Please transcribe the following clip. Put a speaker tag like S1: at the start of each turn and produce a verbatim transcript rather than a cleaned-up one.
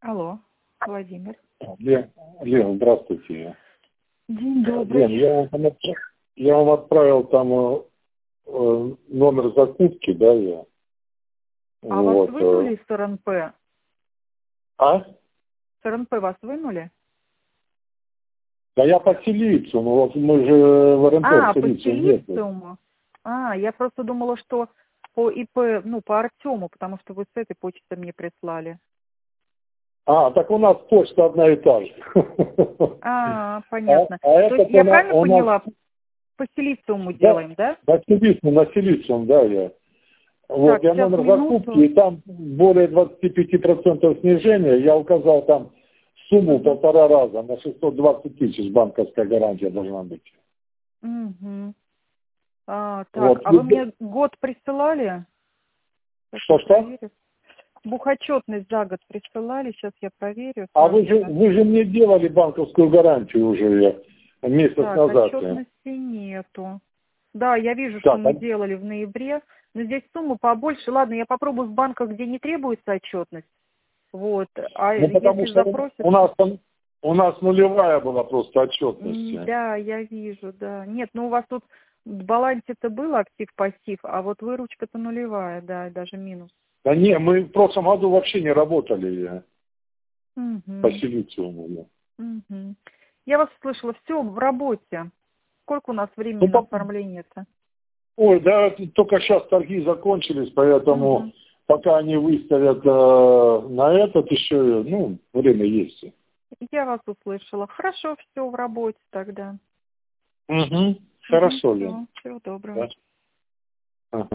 S1: Алло, Владимир.
S2: Лен, Лен, здравствуйте.
S1: День добрый.
S2: Лен, я вам, там отправ- я вам отправил там э, э, номер закупки, да, я.
S1: А
S2: Вот,
S1: вас вынули
S2: э.
S1: из СРНП?
S2: А?
S1: СРНП вас вынули?
S2: Да я по Силициуму, вот мы же в РНП
S1: А,
S2: в
S1: по
S2: Силициум нет.
S1: Силициуму? А, я просто думала, что по ИП, ну, по Артему, потому что вы с этой почты мне прислали.
S2: А, так у нас почта одна и та же.
S1: А, понятно.
S2: А, а
S1: То есть
S2: этот
S1: я
S2: у нас,
S1: правильно
S2: у нас
S1: поняла? По Силициуму
S2: да,
S1: делаем, да?
S2: на Силициум, на Силициум, да, я. Вот,
S1: Так,
S2: я
S1: сейчас
S2: номер
S1: минуту.
S2: закупки, и там более двадцати пяти процентов снижения, я указал там сумму полтора раза, на шестьсот двадцать тысяч банковская гарантия должна быть.
S1: Угу. А, так,
S2: Вот.
S1: а вы мне год присылали?
S2: Что-что?
S1: Бухотчетность за год присылали, сейчас я проверю.
S2: А вы же, вы же мне делали банковскую гарантию уже месяц
S1: так,
S2: назад.
S1: отчетности нету. Да, я вижу,
S2: Так,
S1: что мы
S2: а...
S1: делали в ноябре, но здесь сумма побольше. Ладно, я попробую в банках, где не требуется отчетность. Вот. А
S2: Ну, потому
S1: если
S2: что
S1: запросят...
S2: у нас, у нас нулевая была просто отчетность.
S1: Да, я вижу, да. Нет, ну у вас тут в балансе-то был актив-пассив, а вот выручка-то нулевая, да, даже минус.
S2: Да не, мы в прошлом году вообще не работали
S1: Угу.
S2: по Силициуму.
S1: Угу. Я вас слышала, все в работе. Сколько у нас времени
S2: Ну,
S1: на
S2: по...
S1: оформление-то?
S2: Ой, да, только сейчас торги закончились, поэтому
S1: Угу.
S2: пока они выставят э, на этот еще, ну, время есть.
S1: Я вас услышала. Хорошо, все в работе тогда.
S2: Угу.
S1: Угу,
S2: Хорошо, Лен.
S1: все, всего доброго.
S2: Да.